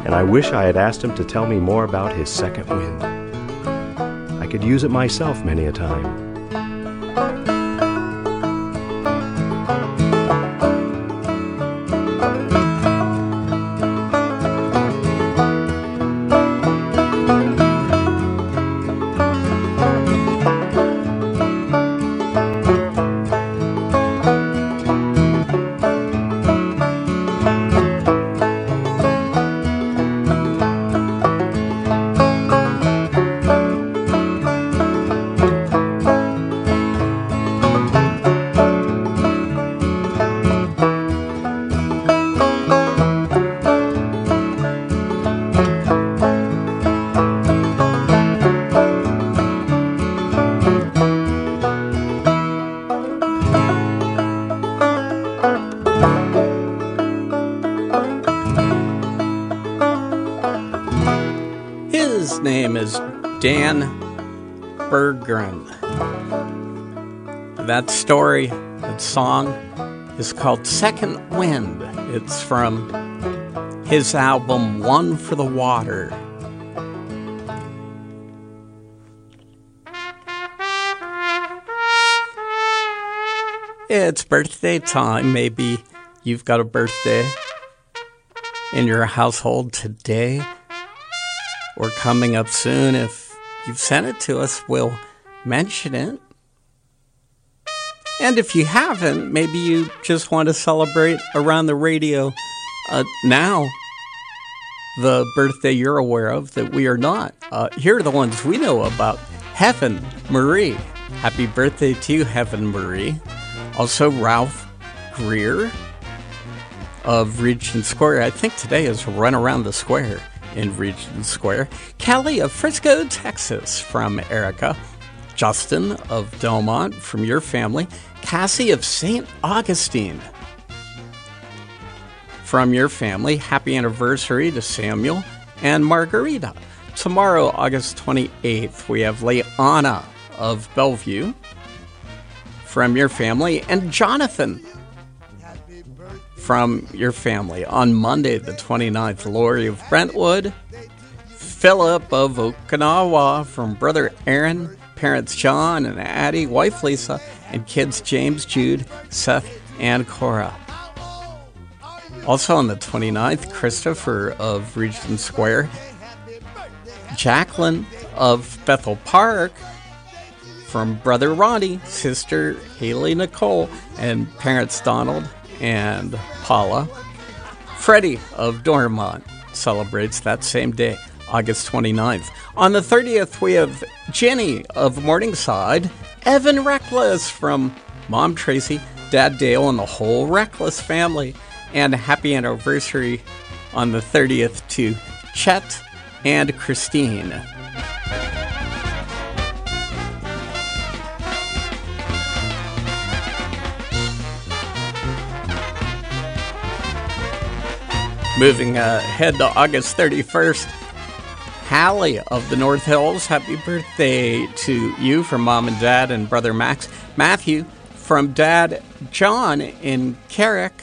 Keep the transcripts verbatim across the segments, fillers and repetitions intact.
and I wish I had asked him to tell me more about his second wind. I could use it myself many a time. His name is Dan Berggren. That story, that song, is called Second Wind. It's from his album One for the Water. It's birthday time. Maybe you've got a birthday in your household today or coming up soon. If you've sent it to us, we'll mention it. And if you haven't, maybe you just want to celebrate around the radio uh, now the birthday you're aware of that we are not. Uh, here are the ones we know about. Heaven Marie. Happy birthday to you, Heaven Marie. Also, Ralph Greer of Regent Square. I think today is Run Around the Square in Regent Square. Kelly of Frisco, Texas, from Erica. Justin of Delmont, from your family. Cassie of Saint Augustine, from your family. Happy anniversary to Samuel and Margarita. Tomorrow, August twenty-eighth, we have Leanna of Bellevue, from your family. And Jonathan, from your family. On Monday, the twenty-ninth, Lori of Brentwood. Philip of Okinawa, from brother Aaron. Parents John and Addie, wife Lisa, and kids James, Jude, Seth, and Cora. Also on the twenty-ninth, Christopher of Regent Square. Jacqueline of Bethel Park, from brother Ronnie, sister Haley Nicole, and parents Donald and Paula. Freddie of Dormont celebrates that same day, August twenty-ninth. On the thirtieth, we have Jenny of Morningside, Evan Reckless from Mom Tracy, Dad Dale, and the whole Reckless family. And happy anniversary on the thirtieth to Chet and Christine. Moving ahead to August thirty-first, Hallie of the North Hills, happy birthday to you from Mom and Dad and brother Max. Matthew from Dad John in Carrick.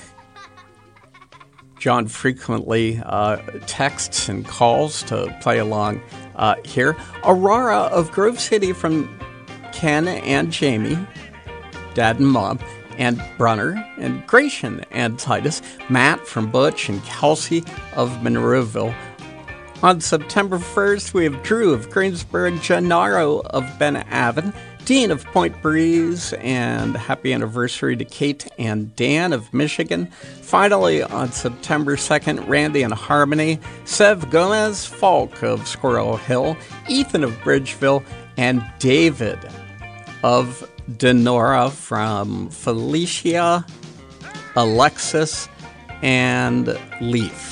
John frequently uh, texts and calls to play along uh, here. Aurora of Grove City from Ken and Jamie, Dad and Mom, and Brunner and Gratian and Titus. Matt from Butch and Kelsey of Monroeville. On September first, we have Drew of Greensburg, Gennaro of Ben Avon, Dean of Point Breeze, and happy anniversary to Kate and Dan of Michigan. Finally, on September second, Randy and Harmony, Sev Gomez Falk of Squirrel Hill, Ethan of Bridgeville, and David of Denora from Felicia, Alexis, and Leaf.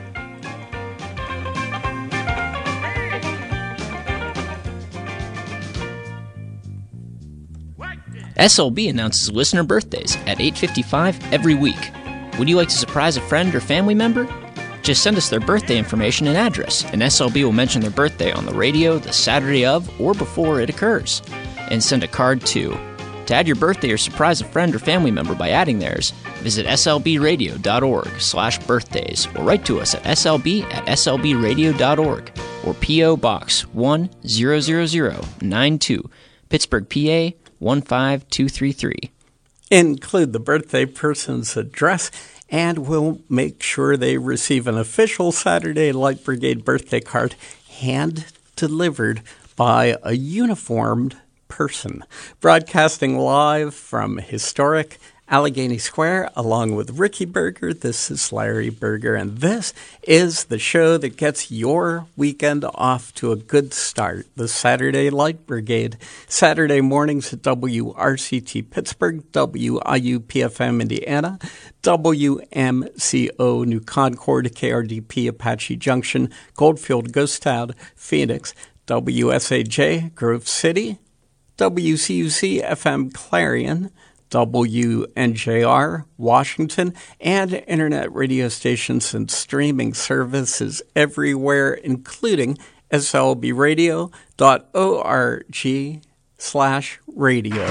S L B announces listener birthdays at eight fifty-five every week. Would you like to surprise a friend or family member? Just send us their birthday information and address, and S L B will mention their birthday on the radio the Saturday of or before it occurs. And send a card too. To add your birthday or surprise a friend or family member by adding theirs, Visit slbradio.org slash birthdays or write to us at slb at slbradio.org or P O. Box one zero zero zero nine two, Pittsburgh, P A one five two three three. Include the birthday person's address, and we'll make sure they receive an official Saturday Light Brigade birthday card hand-delivered by a uniformed person. Broadcasting live from historic Allegheny Square, along with Ricky Berger. This is Larry Berger, and this is the show that gets your weekend off to a good start. The Saturday Light Brigade, Saturday mornings at W R C T Pittsburgh, W I U P F M Indiana, W M C O New Concord, K R D P Apache Junction, Goldfield, Ghost Town, Phoenix, W S A J Grove City, W C U C F M Clarion, W N J R, Washington, and internet radio stations and streaming services everywhere, including S L B radio dot org slash radio.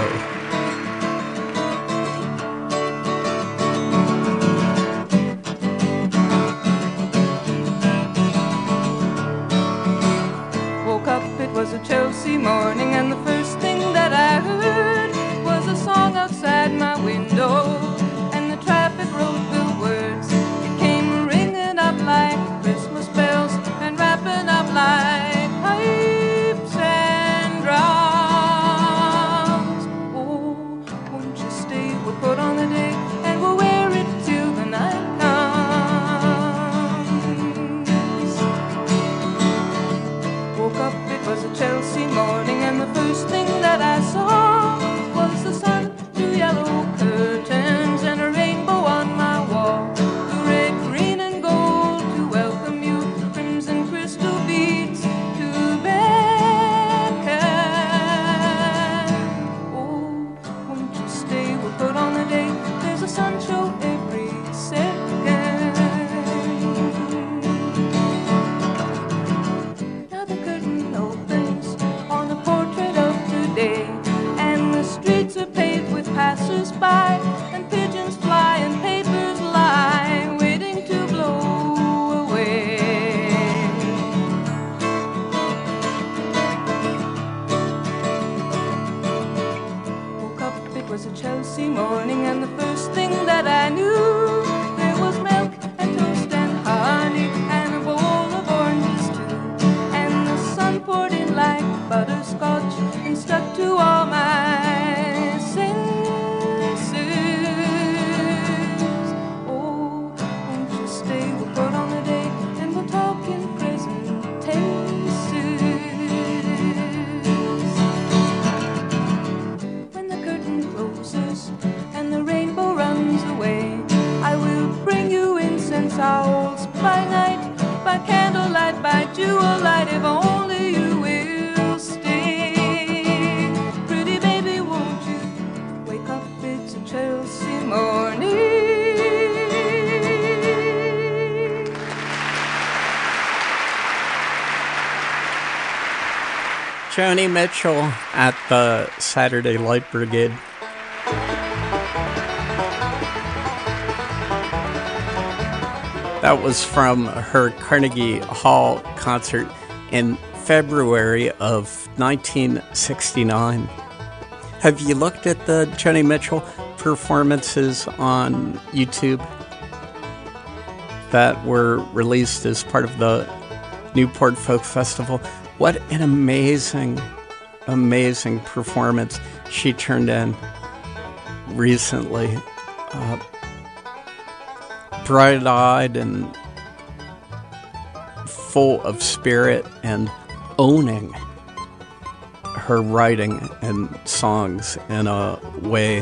Woke up, it was a Chelsea morning, and the first thing that I heard was a song outside my window, and the traffic road-filled words. It came ringing up like Christmas bells and wrapping up like pipes and drums. Oh, won't you stay? We'll put on the day, and we'll wear it till the night comes. Woke up, it was a Chelsea morning, and the first thing that I saw was the sun through yellow curtains and a rainbow on my wall. The red, green, and gold to welcome you, crimson crystal beads to beckon. Oh, won't you stay? We'll put on the day. There's a sun show every second. Now the curtain opens on a portrait of today, and the streets are paved with passers-by, and pigeons fly and papers lie, waiting to blow away. Woke up, it was a Chelsea morning, and the first thing that I knew, there was milk and toast and honey, and a bowl of oranges too, and the sun poured in like butterscotch and stuck to all my senses. Oh, won't you stay? We'll put on the day, and we'll talk in present tenses. When the curtain closes and the rainbow runs away, I will bring you incense owls by night, by candlelight, by jewel light, if only you will stay. Pretty baby, won't you wake up? It's a Chelsea morning. Joni Mitchell at the Saturday Light Brigade. That was from her Carnegie Hall concert in February of nineteen sixty-nine. Have you looked at the Joni Mitchell performances on YouTube that were released as part of the Newport Folk Festival? What an amazing, amazing performance she turned in recently. Uh, bright-eyed and full of spirit and owning her writing and songs in a way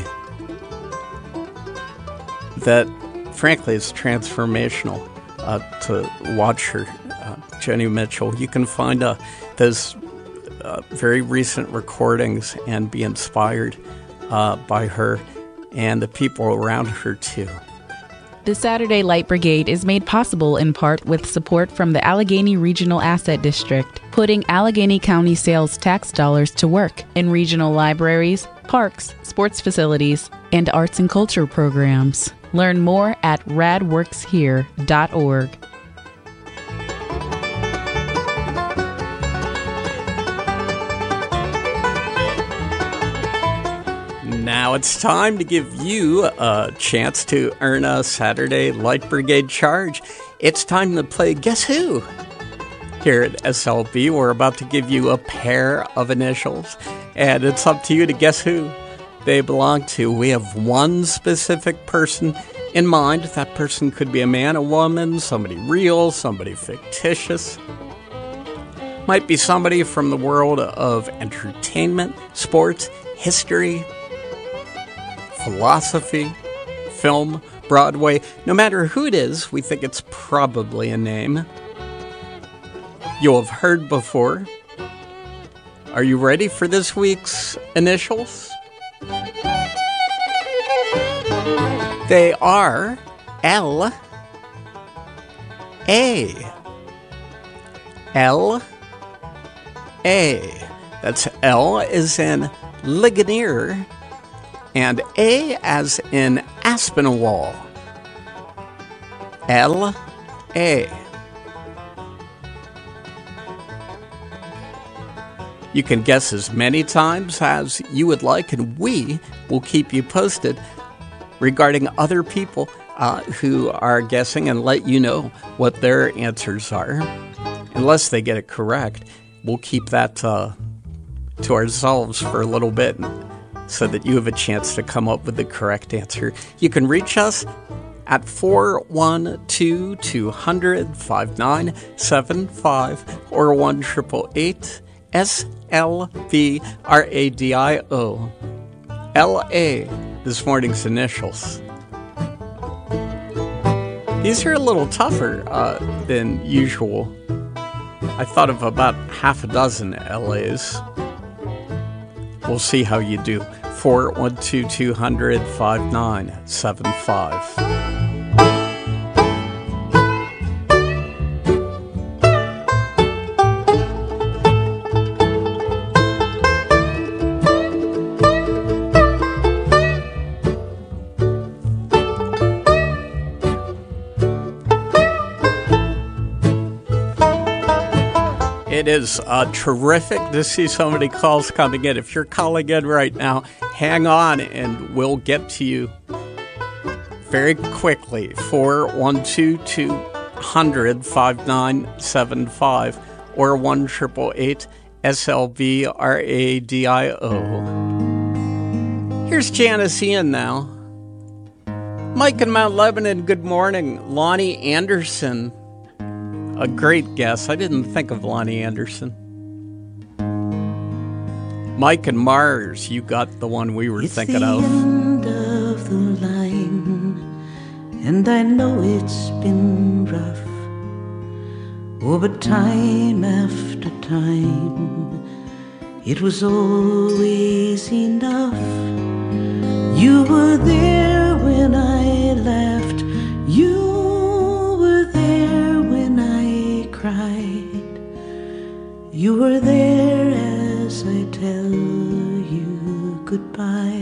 that, frankly, is transformational uh, to watch her. Uh, Joni Mitchell. You can find uh, those uh, very recent recordings and be inspired uh, by her and the people around her, too. The Saturday Light Brigade is made possible in part with support from the Allegheny Regional Asset District, putting Allegheny County sales tax dollars to work in regional libraries, parks, sports facilities, and arts and culture programs. Learn more at rad works here dot org. Now it's time to give you a chance to earn a Saturday Light Brigade charge. It's time to play Guess Who? Here at S L B, we're about to give you a pair of initials, and it's up to you to guess who they belong to. We have one specific person in mind. That person could be a man, a woman, somebody real, somebody fictitious. Might be somebody from the world of entertainment, sports, history, philosophy, film, Broadway. No matter who it is, we think it's probably a name you'll have heard before. Are you ready for this week's initials? They are L A. L A. That's L as in Ligonier, and A as in Aspinwall. L A. You can guess as many times as you would like, and we will keep you posted regarding other people uh, who are guessing and let you know what their answers are. Unless they get it correct, we'll keep that uh, to ourselves for a little bit so that you have a chance to come up with the correct answer. You can reach us at four one two, two hundred, five nine seven five or one eight eight eight, S L V R A D I O. L A, this morning's initials. These are a little tougher uh, than usual. I thought of about half a dozen L As. We'll see how you do. four one two, two hundred, five nine seven five. It is uh, terrific to see so many calls coming in. If you're calling in right now, hang on and we'll get to you very quickly. four one two, two hundred, five nine seven five or one eight eight eight, S L V R A D I O. Here's Janice Ian now. Mike in Mount Lebanon, good morning. Lonnie Anderson. A great guess. I didn't think of Lonnie Anderson. Mike and Mars, you got the one we were it's thinking the of. End of the line, and I know it's been rough. Oh, but time after time, it was always enough. You were there when I laughed. You were there when I cried. You were there as I tell you goodbye.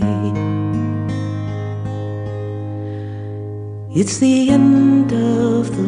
It's the end of the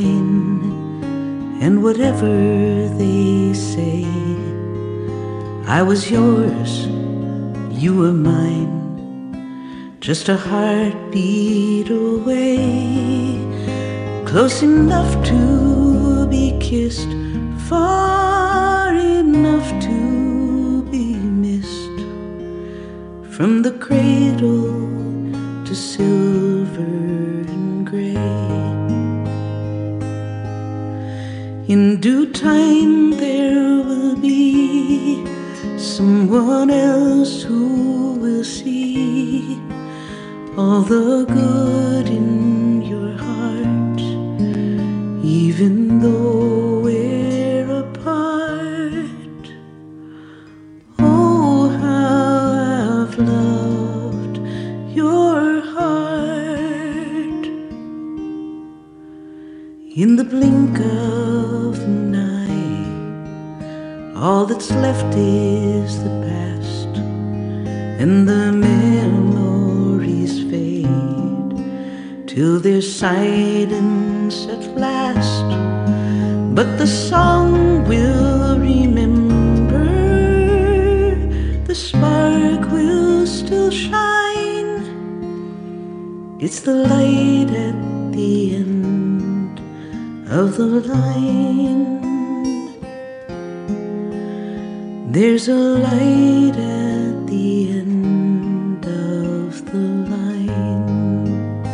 line, and whatever they say, I was yours, you were mine, just a heartbeat away, close enough to be kissed, far enough to be missed, from the cradle to silver and gray. In due time there will be someone else who will see all the good in your heart, even though we're apart. Oh, how I've loved your heart. In the blink of an eye, all that's left is the past, and the memories fade till there's silence at last. But the song will remember, the spark will still shine. It's the light at the end of the line. There's a light at the end of the line.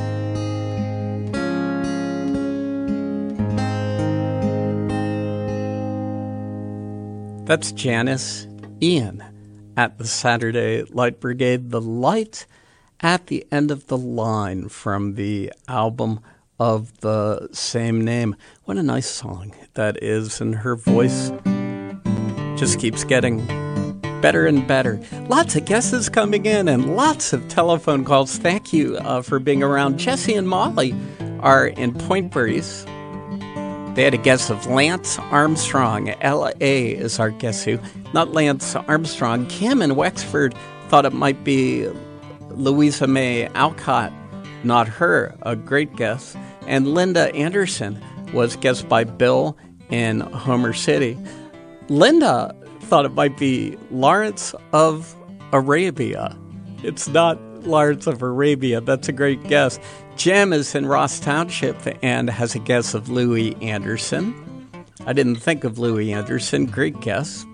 That's Janis Ian at the Saturday Light Brigade. The light at the end of the line from the album of the same name. What a nice song that is, and her voice just keeps getting better and better. Lots of guesses coming in and lots of telephone calls. Thank you uh, for being around. Jesse and Molly are in Point Breeze. They had a guess of Lance Armstrong. L A is our guess who. Not Lance Armstrong. Kim in Wexford thought it might be Louisa May Alcott. Not her. A great guess. And Linda Anderson was guessed by Bill in Homer City. Linda thought it might be Lawrence of Arabia. It's not Lawrence of Arabia. That's a great guess. Jem is in Ross Township and has a guess of Louis Anderson. I didn't think of Louis Anderson. Great guess.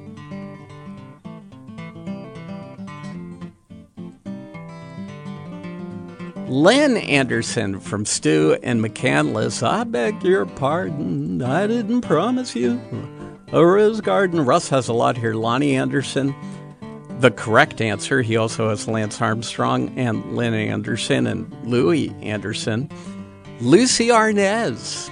Lynn Anderson from Stu and McCandless. I beg your pardon. I didn't promise you a rose garden. Russ has a lot here. Lonnie Anderson, the correct answer. He also has Lance Armstrong and Lynn Anderson and Louis Anderson. Lucy Arnaz,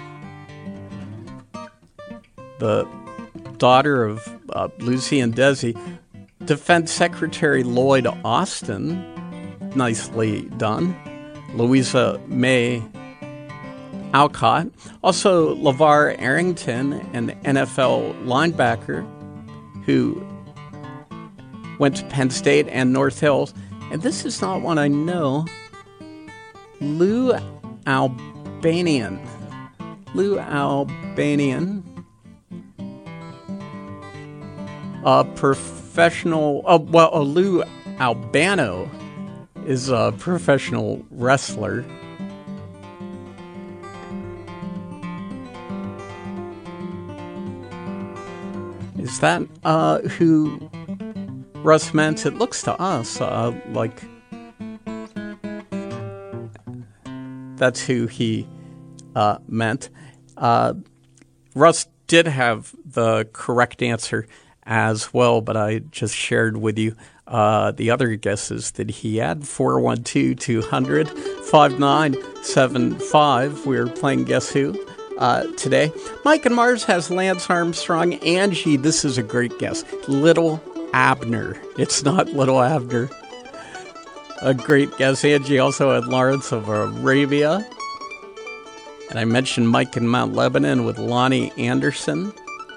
the daughter of uh, Lucy and Desi. Defense Secretary Lloyd Austin, nicely done. Louisa May Alcott. Also, LeVar Arrington, an N F L linebacker who went to Penn State and North Hills. And this is not one I know. Lou Albanian. Lou Albanian. A professional... Oh, well, uh, Lou Albano is a professional wrestler. Is that uh, who Russ meant? It looks to us uh, like that's who he uh, meant. Uh, Russ did have the correct answer as well, but I just shared with you uh, the other guesses that he had. four one two, two hundred, five nine seven five. We're playing Guess Who uh, today. Mike and Mars has Lance Armstrong. Angie, this is a great guess. Little Abner. It's not Little Abner. A great guess. Angie also had Lawrence of Arabia. And I mentioned Mike in Mount Lebanon with Lonnie Anderson.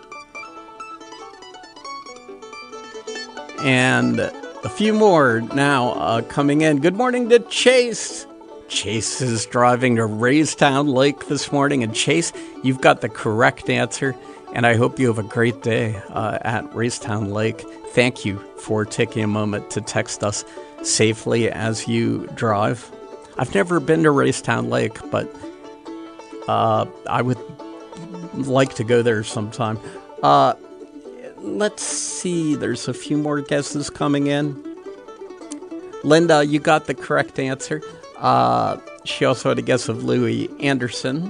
And a few more now uh, coming in. Good morning to Chase. Chase is driving to Raystown Lake this morning. And Chase, you've got the correct answer. And I hope you have a great day uh, at Raystown Lake. Thank you for taking a moment to text us safely as you drive. I've never been to Raystown Lake, but uh, I would like to go there sometime. Uh, let's see. There's a few more guesses coming in. Linda, you got the correct answer. Uh, she also had a guess of Louis Anderson.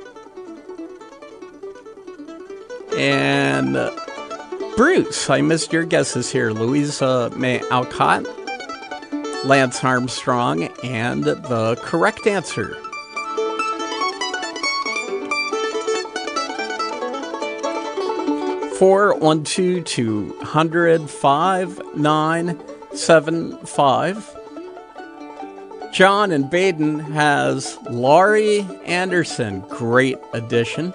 And uh, Bruce, I missed your guesses here. Louisa May Alcott, Lance Armstrong, and the correct answer. four one two, two hundred, five nine seven five. John in Baden has Laurie Anderson. Great addition.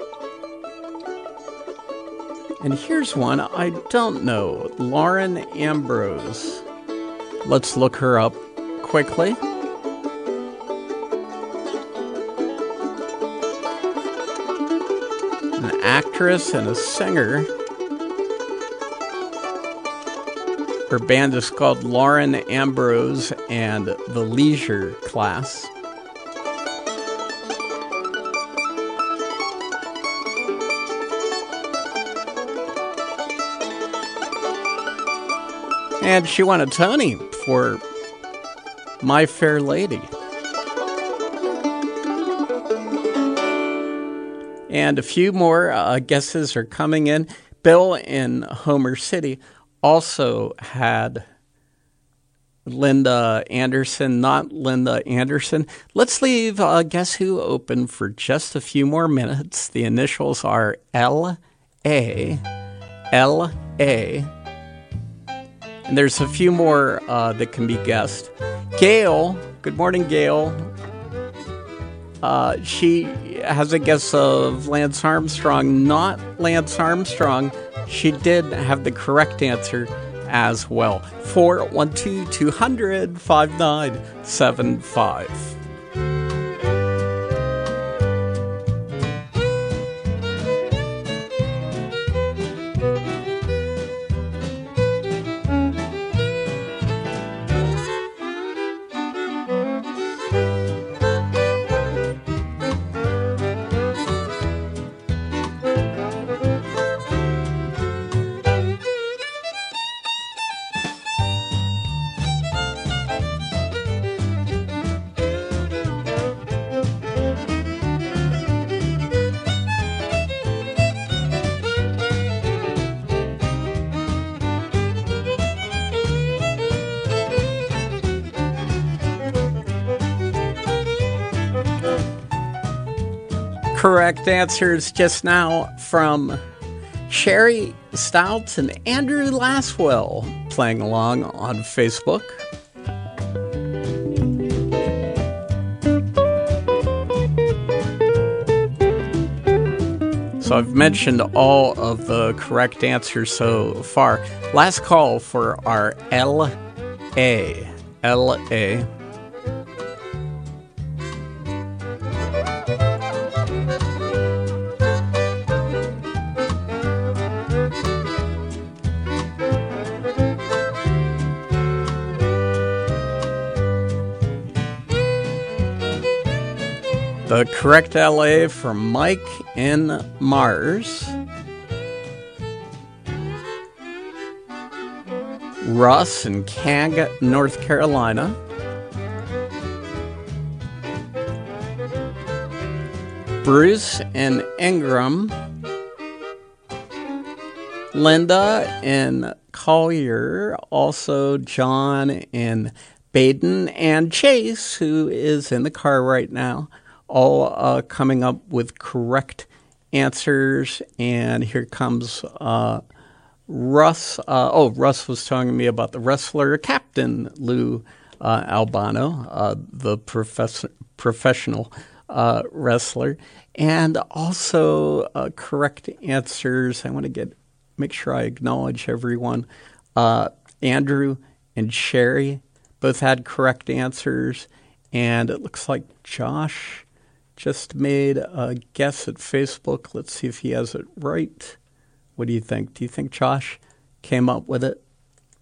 And here's one I don't know. Lauren Ambrose. Let's look her up quickly. actress and a singer. Her band is called Lauren Ambrose and the Leisure Class. And she won a Tony for My Fair Lady. And a few more uh, guesses are coming in. Bill in Homer City also had Linda Anderson, not Linda Anderson. Let's leave uh, Guess Who open for just a few more minutes. The initials are L A. L A. And there's a few more uh, that can be guessed. Gail, good morning, Gail. Uh, she has a guess of Lance Armstrong, not Lance Armstrong. She did have the correct answer as well. four one two, two hundred, five nine seven five. Correct answers just now from Sherry Stouts and Andrew Laswell playing along on Facebook. So I've mentioned all of the correct answers so far. Last call for our L A. L A. The correct L A from Mike in Mars. Russ in Cag, North Carolina. Bruce in Ingram. Linda in Collier. Also John in Baden. And Chase, who is in the car right now. All uh, coming up with correct answers. And here comes uh, Russ. Uh, oh, Russ was telling me about the wrestler, Captain Lou uh, Albano, uh, the profess- professional uh, wrestler. And also uh, correct answers. I want to get make sure I acknowledge everyone. Uh, Andrew and Sherry both had correct answers. And it looks like Josh just made a guess at Facebook. Let's see if he has it right. What do you think? Do you think Josh came up with it?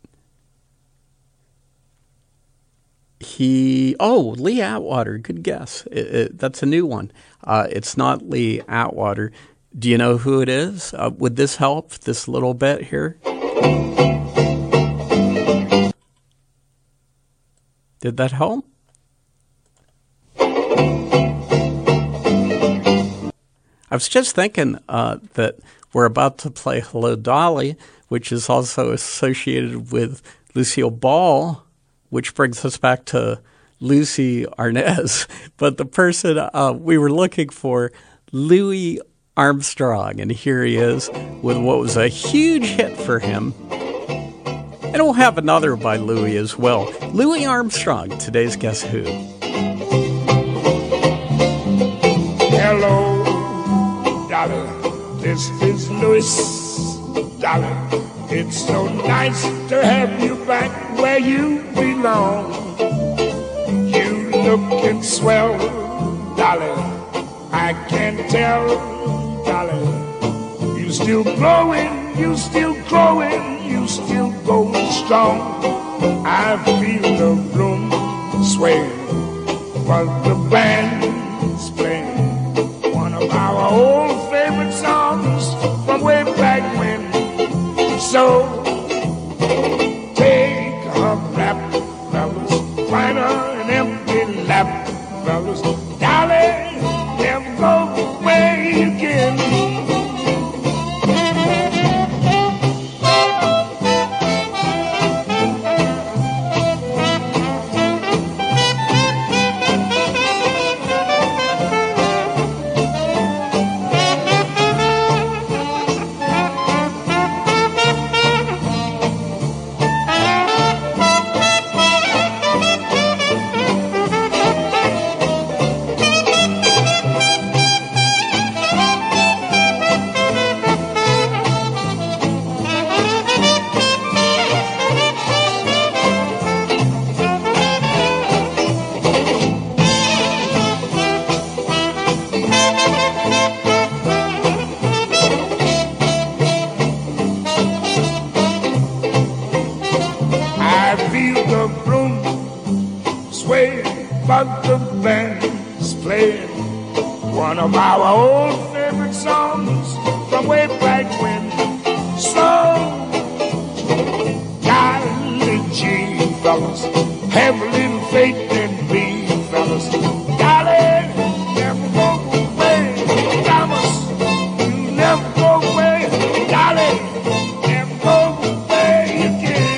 He, oh, Lee Atwater. Good guess. It, it, that's a new one. Uh, it's not Lee Atwater. Do you know who it is? Uh, would this help? This little bit here? Did that help? I was just thinking uh, that we're about to play Hello, Dolly, which is also associated with Lucille Ball, which brings us back to Lucy Arnaz. But the person uh, we were looking for, Louis Armstrong, and here he is with what was a huge hit for him. And we'll have another by Louis as well. Louis Armstrong, today's Guess Who. Hello, Dolly, this is Louis. Dolly, it's so nice to have you back where you belong. You lookin' swell, Dolly, I can tell, Dolly. You still growing, you still growing, you still going strong. I feel the room sway while the band's playing one of our old favorite songs from way back when. So take a rap, fellas, find an empty lap, fellas, darling, never go away again. But the band's playing one of our old favorite songs from way back when. So, golly gee, fellas, have a little faith in me, fellas. Golly, never go away, Thomas, you never go away, golly, never go away again.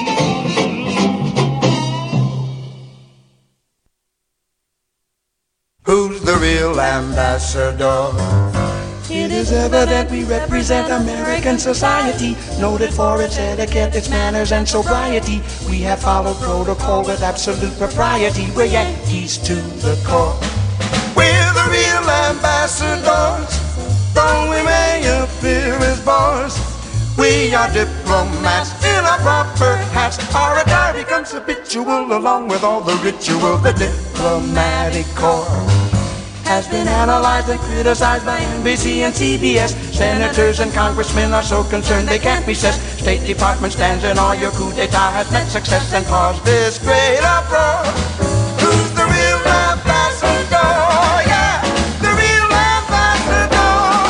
Who's the real ambassador? It is evident we represent American society, noted for its etiquette, its manners, and sobriety. We have followed protocol with absolute propriety. We're Yankees to the core. We're the real ambassadors, though we may appear as bores. We are diplomats in our proper hats. Our attire becomes habitual along with all the ritual. The diplomatic corps has been analyzed and criticized by N B C and C B S. Senators and congressmen are so concerned they can't recess. State Department stands in all your coup d'etat has met success and caused this great uproar. Who's the real ambassador? Yeah, the real ambassador.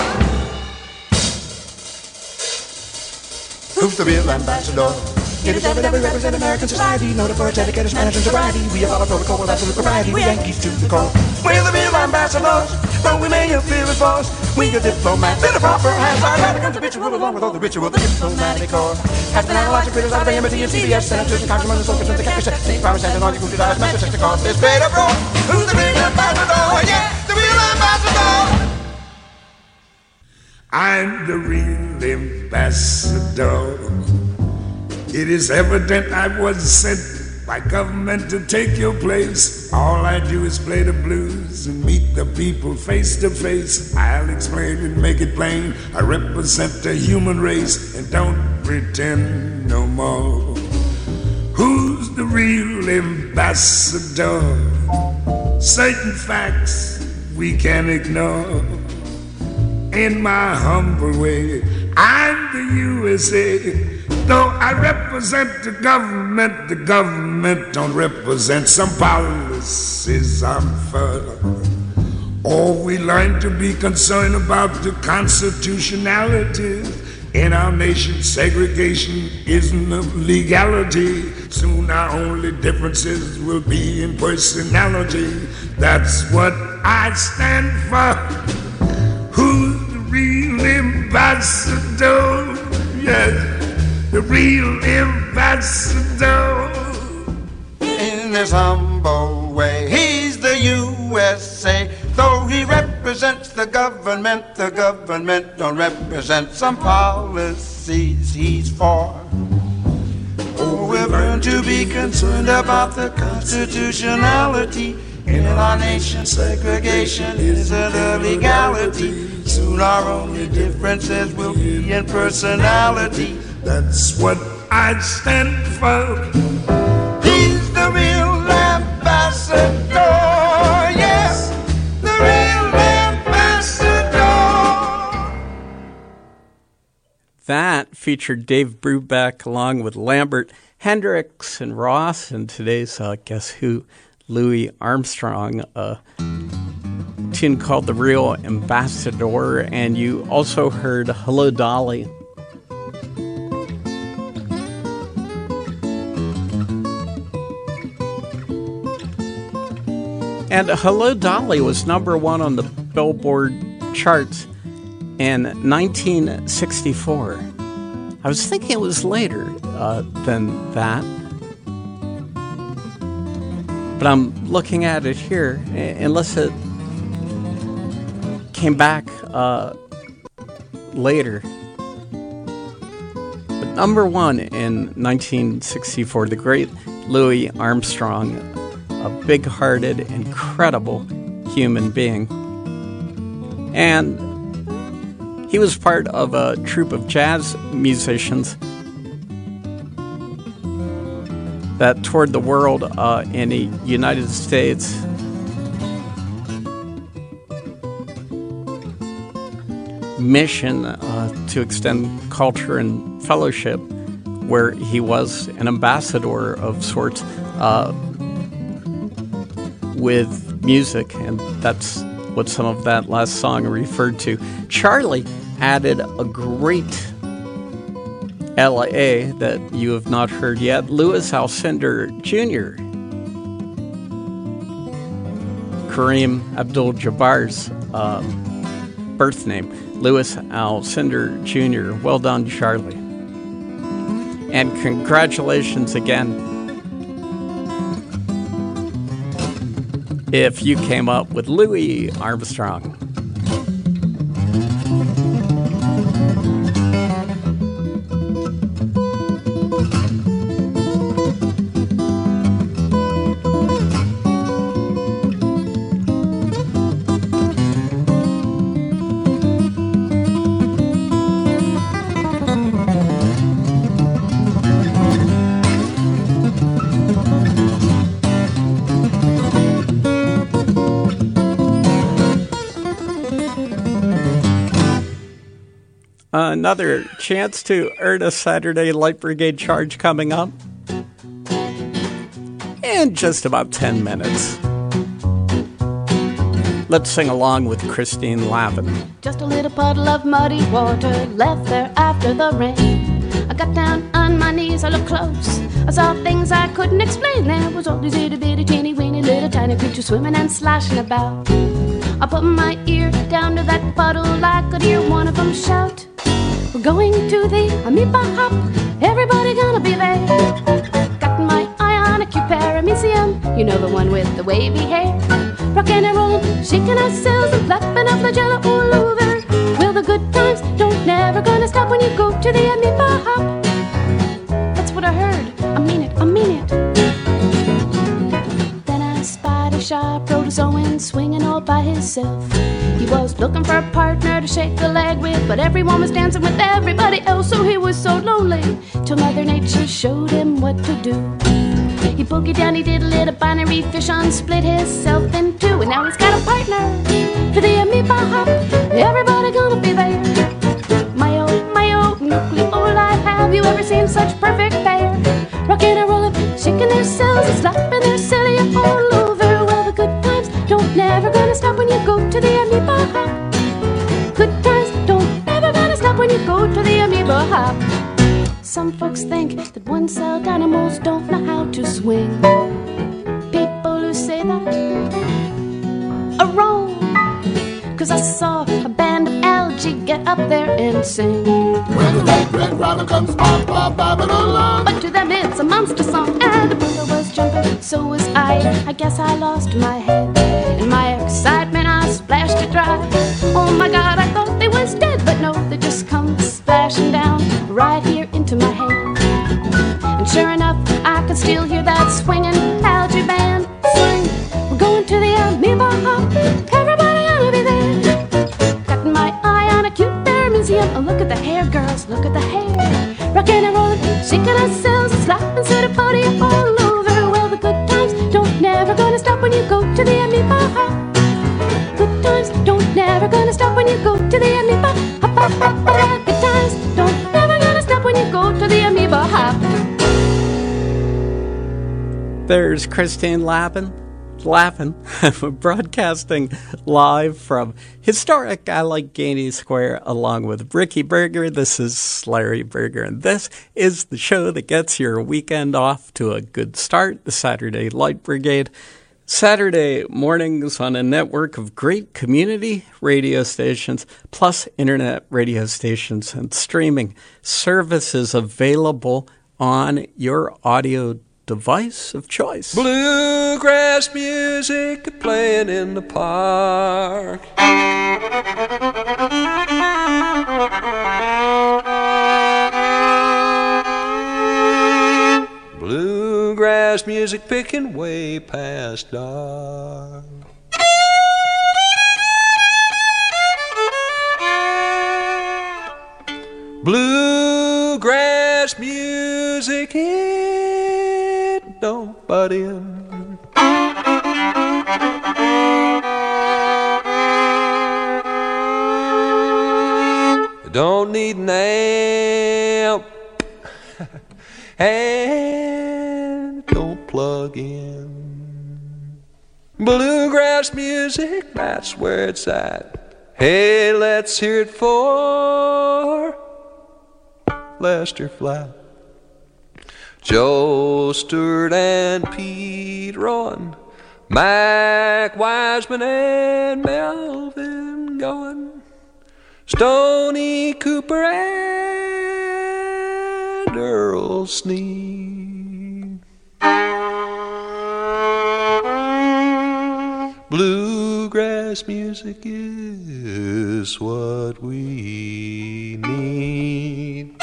Who's the real ambassador? It is evident we represent American society, noted for its etiquette, its manners, and sobriety. We have followed protocol with absolute propriety. We're Yankees to the core. We're the real ambassadors, though we may appear as boss. We are diplomats in the proper hands. Our life becomes habitual along with all the ritual. The diplomatic corps has been analyzed and criticized by N B C and C B S. Senators and congressmen and so concerned they can't be set. State promise and all you could do is matter to cause this great uproar. Who's the real ambassador? Yeah, the real ambassador. I'm the real ambassador. It is evident I was sent by government to take your place. All I do is play the blues and meet the people face to face. I'll explain and make it plain. I represent the human race and don't pretend no more. Who's the real ambassador? Certain facts we can ignore. In my humble way, I'm the U S A. Though I represent the government, the government don't represent some policies I'm for. Or we learn to be concerned about the constitutionality. In our nation, segregation isn't a legality. Soon our only differences will be in personality. That's what I stand for. Who's the real ambassador? Yes, the real ambassador. In his humble way, he's the U S A. Though he represents the government, the government don't represent some policies he's for. Oh, we've learned to be concerned about the constitutionality. In our nation, segregation isn't a legality. Soon our only differences will be in personality. That's what I stand for. He's the real ambassador, yes, the real ambassador. that featured Dave Brubeck along with Lambert, Hendricks, and Ross, and today's uh, Guess Who, Louis Armstrong, a tune called The Real Ambassador, and you also heard Hello Dolly. And Hello Dolly was number one on the Billboard charts in nineteen sixty-four. I was thinking it was later uh, than that. But I'm looking at it here, unless it came back uh, later. But number one in nineteen sixty-four, the great Louis Armstrong, a big-hearted, incredible human being. And he was part of a troupe of jazz musicians that toured the world uh, in the United States. Mission uh, to extend culture and fellowship, where he was an ambassador of sorts uh, with music, and that's what some of that last song referred to. Charlie added a great L A that you have not heard yet, Louis Alcindor Junior Kareem Abdul-Jabbar's uh, birth name, Louis Alcindor Junior Well done, Charlie. And congratulations again if you came up with Louis Armstrong. Another chance to earn a Saturday Light Brigade charge coming up in just about ten minutes. Let's sing along with Christine Lavin. Just a little puddle of muddy water left there after the rain. I got down on my knees, I looked close. I saw things I couldn't explain. There was all these itty bitty teeny weeny little tiny creatures swimming and slashing about. I put my ear down to that puddle, I could hear one of them shout, "We're going to the amoeba hop, everybody gonna be there." Got my eye on a cute paramecium, you know, the one with the wavy hair. Rockin' and rollin', shaking ourselves and flapping up the jello all over. Well, the good times don't never gonna stop when you go to the amoeba hop. That's what I heard, I mean it, I mean it. Then I spied a sharp protozoan swinging all by himself. He was looking for a partner to shake a leg with, but everyone was dancing with everybody else, so he was so lonely, till Mother Nature showed him what to do. He boogied down, he did a little binary fission, split himself in two, and now he's got a partner for the amoeba hop. Everybody gonna be there. My oh, my oh, nucleoli, have you ever seen such perfect pair? Rockin' and rollin', shaking themselves and slapping their cilia all over. Well, the good times don't never gonna stop when you go to the amoeba hop. Good times don't never gonna stop when you go to the amoeba hop. Some folks think that one-celled animals don't know how to swing. People who say that are wrong, 'cause I saw a band of algae get up there and sing. When the red, red robin comes, bob, bob, bobbing along. But to them it's a monster song, and the bull was jumping, so was I. I guess I lost my head. In my excitement I splashed it dry. Oh my God, I thought they was dead, but no, they just come splashing down right here into my hand. And sure enough, I could still hear that swinging algae band swing. We're going to the amoeba hop, everybody ought to be there. Got my eye on a cute museum. Oh, look at the hair, girls, look at the hair. Rockin' and rollin', shaking ourselves, slapping city party all over. Well, the good times don't never gonna stop when you go to the amoeba hop. Good times don't never gonna stop when you go to the amoeba hop, hop, hop, hop. Good times don't There's Christine Lappin, Lappin, broadcasting live from historic Allegheny Square along with Ricky Berger. This is Larry Berger, and this is the show that gets your weekend off to a good start, the Saturday Light Brigade. Saturday mornings on a network of great community radio stations, plus internet radio stations and streaming services available on your audio device of choice. Bluegrass music playing in the park. Bluegrass music picking way past dark. Bluegrass music, it don't butt in. Don't need an amp and don't plug in. Bluegrass music, that's where it's at. Hey, let's hear it for Lester Flatt, Joe Stewart and Pete Rowan, Mac Wiseman and Melvin Gowan, Stoney Cooper and Earl Sneed. Bluegrass music is what we need.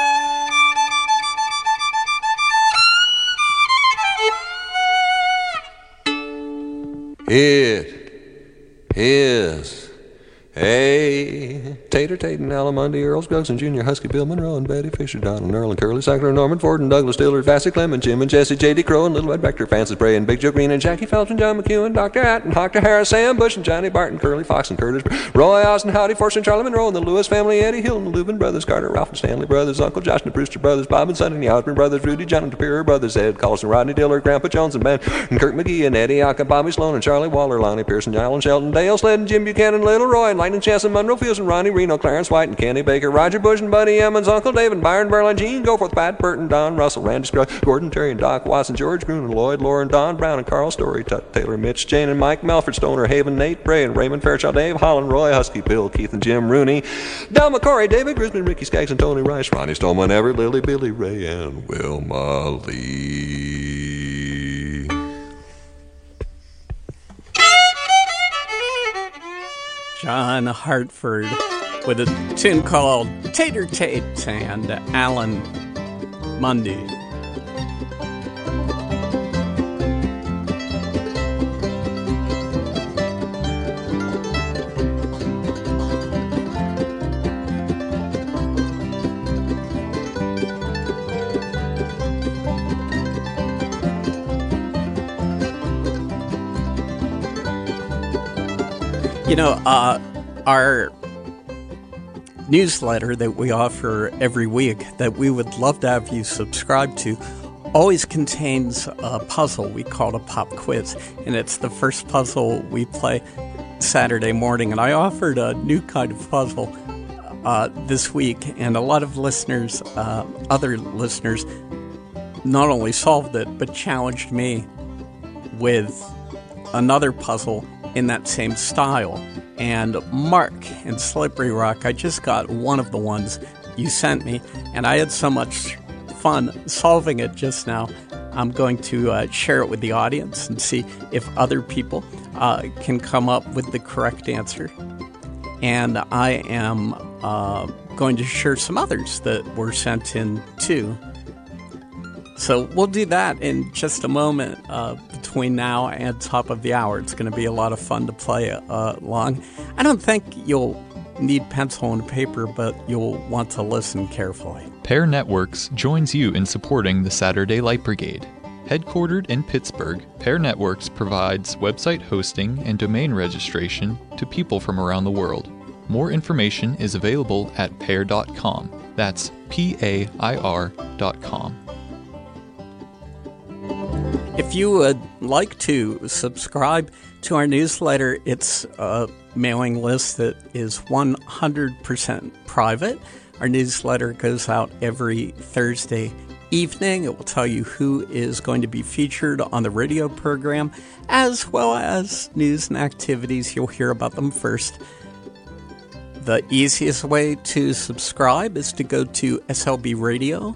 It is a Tater Tate and Alan Mundy, Earl Scruggs and Junior Husky, Bill Monroe and Betty Fisher, Donald Earl and Curly Sackler, Norman Ford and Douglas Dillard, Vassy Clement, Jim and Jesse, J D Crow and Little Ed Rector, Francis Bray and Big Joe Green and Jackie Felch and John McEwen, Doctor Hatton, Doctor Harris, Sam Bush and Johnny Barton, Curly Fox and Curtis, Roy Austin, Howdy Force and Charlie Monroe and the Lewis family, Eddie Hill and the Lubin brothers, Carter, Ralph and Stanley brothers, Uncle Josh and the Brewster brothers, Bob and Sonny and the Osborne brothers, Rudy, John and the Tapira brothers, Ed Carlson, Rodney Dillard, Grandpa Jones and Ben, and Kirk McGee and Eddie Aka, Bobby Sloan and Charlie Waller, Lonnie Pearson, Alan Shelton, Dale Sled and Jim Buchanan, Little Roy and Lightning Chance and Monroe Fields and Ronnie Reno, Clarence White and Kenny Baker, Roger Bush and Buddy Emmons, Uncle David, Byron Berlin, Gene Goforth, Pat Burton, Don Russell, Randy Scruggs, Gordon Terry and Doc Watson, George Gruen and Lloyd, Lauren, Don Brown and Carl Story, Tut Taylor, Mitch, Jane and Mike, Melford, Stoner, Haven, Nate Bray and Raymond Fairchild, Dave Holland, Roy Husky, Bill, Keith and Jim Rooney, Del McCory, David Grisman, Ricky Skaggs and Tony Rice, Ronnie Stoneman, Everett, Lily, Billy Ray and Wilma Lee. John Hartford with a tune called Tater Tate and Alan Mundy. You know, uh, our newsletter that we offer every week that we would love to have you subscribe to always contains a puzzle we call a pop quiz, and it's the first puzzle we play Saturday morning. And I offered a new kind of puzzle uh, this week, and a lot of listeners, uh, other listeners, not only solved it, but challenged me with another puzzle in that same style. And Mark in Slippery Rock, I just got one of the ones you sent me, and I had so much fun solving it just now. I'm going to uh, share it with the audience and see if other people uh, can come up with the correct answer. And I am uh, going to share some others that were sent in too. So we'll do that in just a moment uh, between now and top of the hour. It's going to be a lot of fun to play uh, along. I don't think you'll need pencil and paper, but you'll want to listen carefully. Pair Networks joins you in supporting the Saturday Light Brigade. Headquartered in Pittsburgh, Pair Networks provides website hosting and domain registration to people from around the world. More information is available at pair dot com. That's P A I R dot com. If you would like to subscribe to our newsletter, it's a mailing list that is one hundred percent private. Our newsletter goes out every Thursday evening. It will tell you who is going to be featured on the radio program, as well as news and activities. You'll hear about them first. The easiest way to subscribe is to go to slbradio.org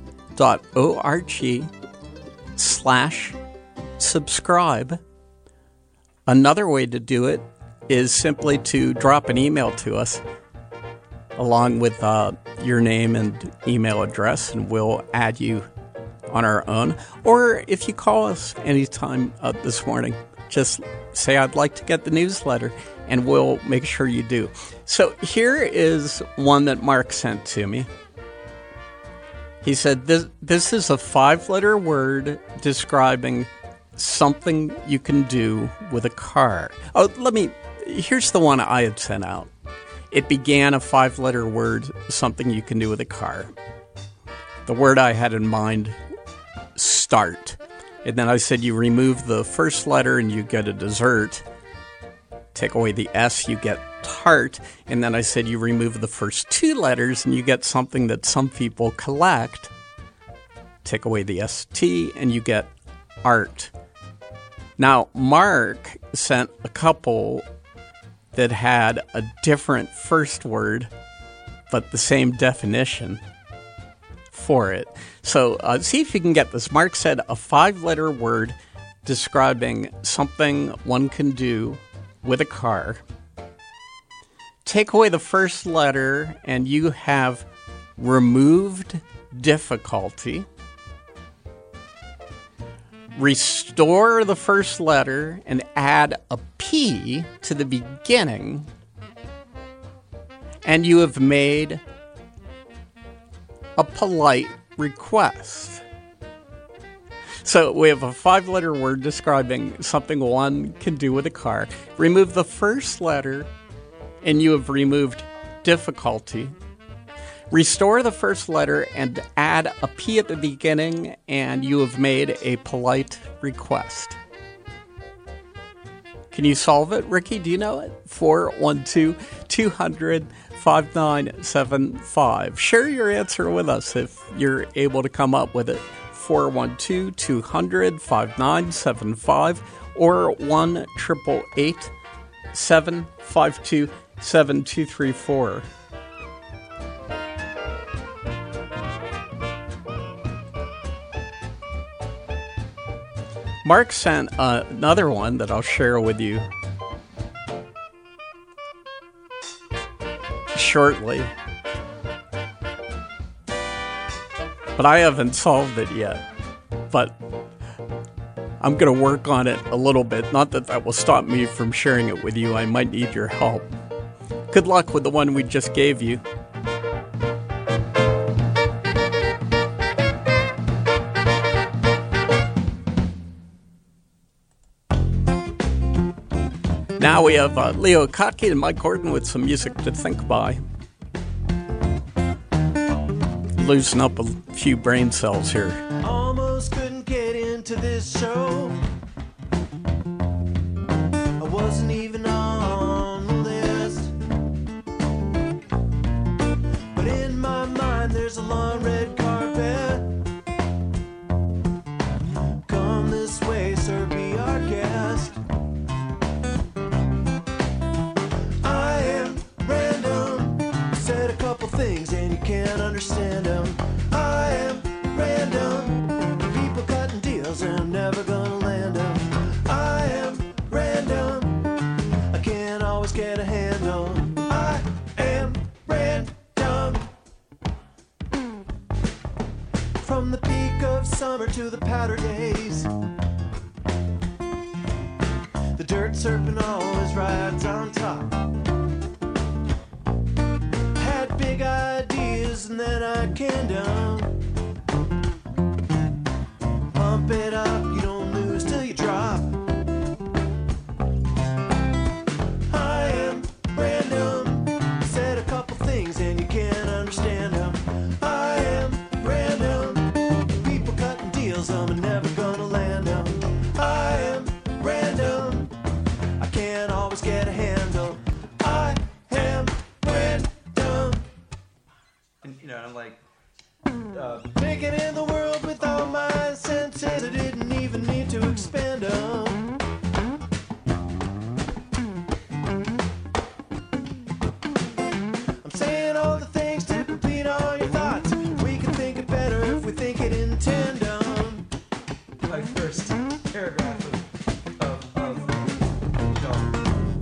slash subscribe. Another way to do it is simply to drop an email to us along with uh, your name and email address, and we'll add you on our own. Or if you call us anytime uh, this morning, just say, I'd like to get the newsletter, and we'll make sure you do. So here is one that Mark sent to me. He said, this, this is a five-letter word describing something you can do with a car. Oh, let me, here's the one I had sent out. It began a five-letter word, something you can do with a car. The word I had in mind, start. And then I said you remove the first letter and you get a dessert. Take away the S, you get tart. And then I said you remove the first two letters and you get something that some people collect. Take away the S T and you get art. Now, Mark sent a couple that had a different first word, but the same definition for it. So uh, see if you can get this. Mark said a five-letter word describing something one can do with a car. Take away the first letter and you have removed difficulty. Restore the first letter and add a P to the beginning, and you have made a polite request. So we have a five-letter word describing something one can do with a car. Remove the first letter, and you have removed difficulty. Restore the first letter and add a P at the beginning, and you have made a polite request. Can you solve it? Ricky, do you know it? four one two, two hundred, five nine seven five. Share your answer with us if you're able to come up with it. four one two, two hundred, five nine seven five or one eight eight eight, seven five two, seven two three four. Mark sent uh, another one that I'll share with you shortly. But I haven't solved it yet. But I'm going to work on it a little bit. Not that that will stop me from sharing it with you. I might need your help. Good luck with the one we just gave you. Now we have uh, Leo Kottke and Mike Gordon with some music to think by. Loosen up a few brain cells here. Almost couldn't get into this show. I wasn't even on the list. But in my mind there's a long red carpet. Come this way, sir, be our guest. Things and you can't understand them. I am random. People cutting deals and I'm never gonna land them. I am random. I can't always get a handle. I am random. From the peak of summer to the powder days, the dirt serpent always rides on top. Big ideas and then I can down. Pump it up, you don't lose till you drop. I am random. Said a couple things and you can't understand them. I am random. People cutting deals, I'm never gonna land them. you know, I'm like, Uh, Taking in the world with all my senses, I didn't even need to expand them. I'm saying all the things to complete all your thoughts. We can think it better if we think it in tandem. my first paragraph of, of, of you know,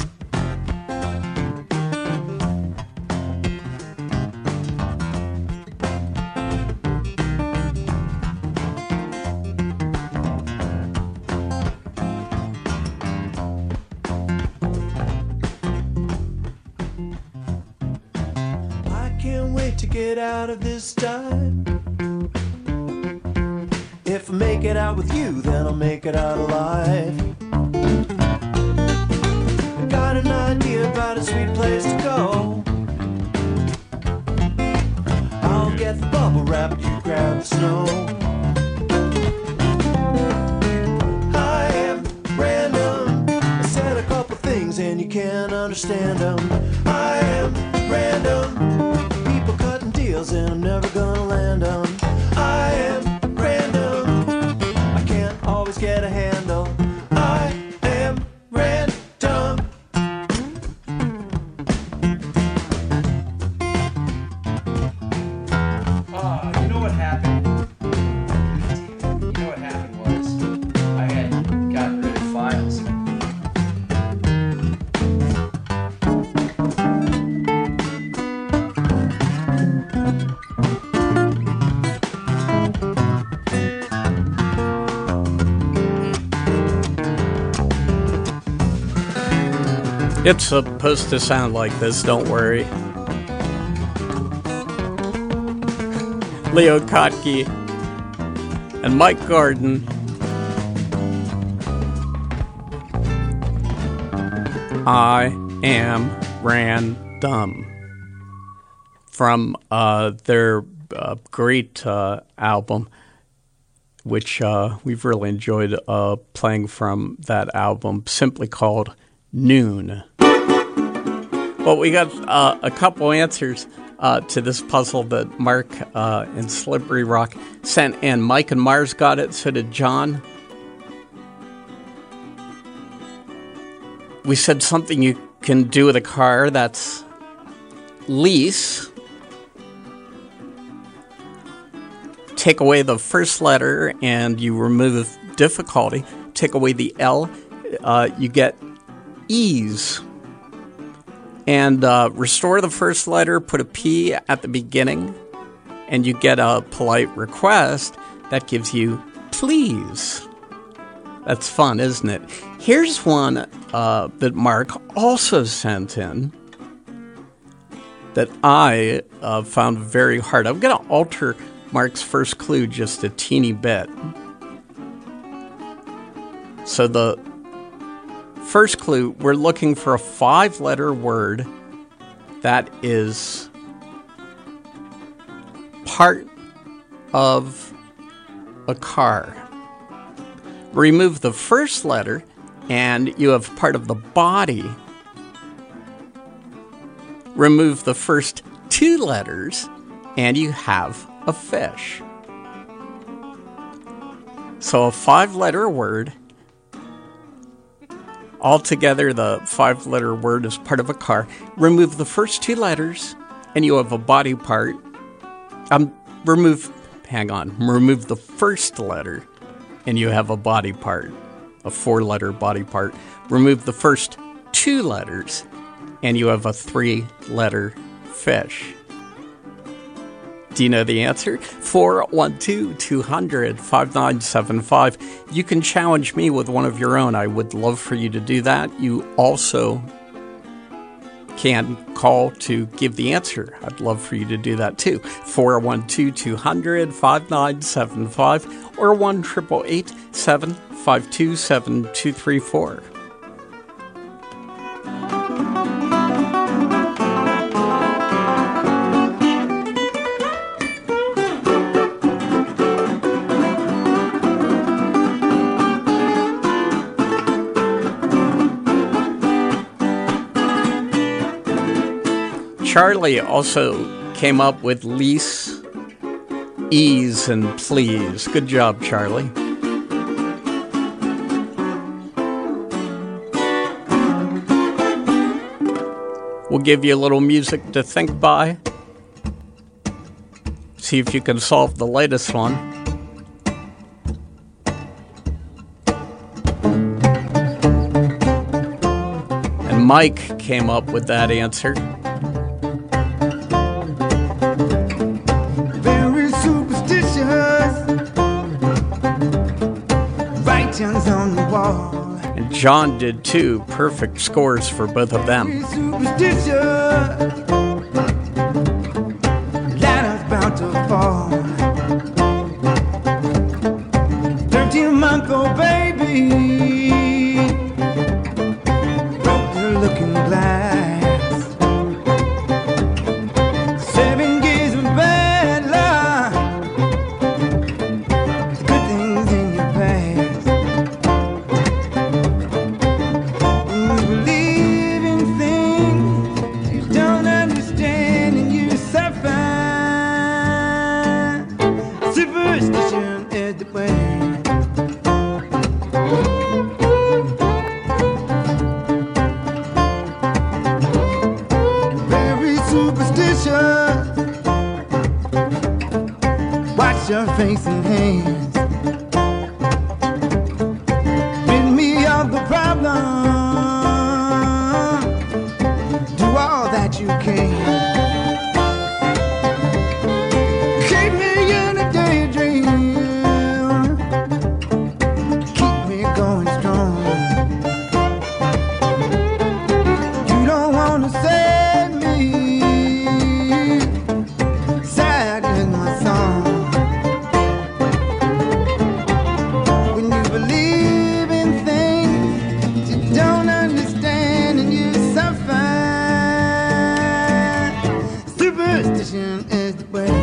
I can't wait to get out of this time. If I make it out with you, then I'll make it out alive. I got an idea about a sweet place to go. I'll get the bubble wrap, you grab the snow. I am random. I said a couple things and you can't understand them. I am random. People cutting deals and I'm never gonna land them. I am random. I can't always get a handle. I am random. Ah, you know what happened? You know what happened was I had gotten rid of files. It's supposed to sound like this, don't worry. Leo Kottke and Mike Garden. I Am Random. From uh, their uh, great uh, album, which uh, we've really enjoyed uh, playing from that album, simply called Noon. Well, we got uh, a couple answers uh, to this puzzle that Mark uh, in Slippery Rock sent in. Mike and Mars got it, so did John. We said something you can do with a car, that's lease. Take away the first letter and you remove difficulty. Take away the L, uh, you get ease. And uh, restore the first letter, put a P at the beginning, and you get a polite request that gives you please. That's fun, isn't it? Here's one uh, that Mark also sent in that I uh, found very hard. I'm going to alter Mark's first clue just a teeny bit. So the first clue, we're looking for a five-letter word that is part of a car. Remove the first letter, and you have part of the body. Remove the first two letters, and you have a fish. So a five-letter word. Altogether, the five-letter word is part of a car. Remove the first two letters, and you have a body part. Um, remove, hang on, remove the first letter, and you have a body part, a four-letter body part. Remove the first two letters, and you have a three-letter fish. Do you know the answer? four one two, two hundred, five nine seven five. You can challenge me with one of your own. I would love for you to do that. You also can call to give the answer. I'd love for you to do that too. four one two, two hundred, five nine seven five or one eight eight eight, seven five two, seven two three four. Charlie also came up with lease, ease, and please. Good job, Charlie. We'll give you a little music to think by. See if you can solve the latest one. And Mike came up with that answer. Very superstitious, writings on the wall. And John did too. Perfect scores for both of them. Superstitious, ladder's bound to fall. Thirteen-month-old baby broke the looking glass. Seven years of bad luck, good things in your past. You believe in things you don't understand and you suffer. Superstition is the way. Very superstitious. Wash your face and hands. Rid me of the problem. Do all that you can. Keep me in a daydream. Keep me going strong. You don't wanna save me. Sad is my song. When you believe in things you don't understand and you suffer. Superstition is the way.